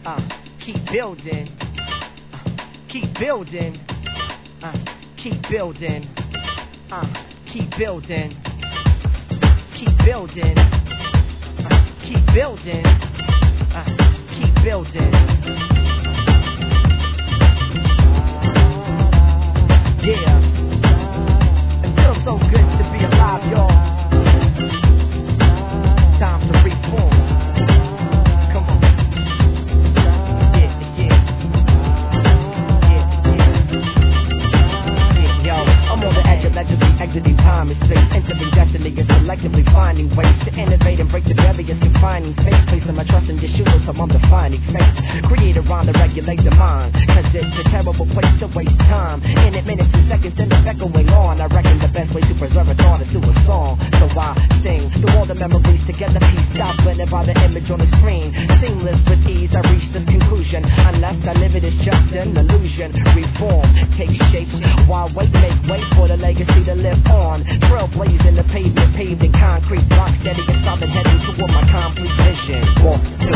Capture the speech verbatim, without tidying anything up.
Uh, keep building. Uh, keep building. Uh, keep building. Uh, keep building. Keep building. Uh, keep building. Uh, keep building. Yeah. It feels so good to be alive, y'all. Time to reform. Come on. Yeah, yeah. Yeah, yeah. Yeah, yo. I'm on the edge of legacy, exiting time and space, entering destiny and selectively finding ways to innovate and break the barriers confining space. Placing my trust in Yeshua, so I'm defining faith. Create a rhyme to regulate the mind, cause it's a terrible place to waste time. In it, minutes and seconds, and it's echoing on. I reckon the best way to preserve a thought is through a song. So I sing through all the memories together, peace out, blended by the image on the screen. Seamless with ease, I reach this conclusion. Unless I live it, it's just an illusion. Reform takes shape while wait, make way for the legacy to live on. Trailblazing the pavement, paved in concrete, rock steady and solid, heading toward my complete vision. Walk to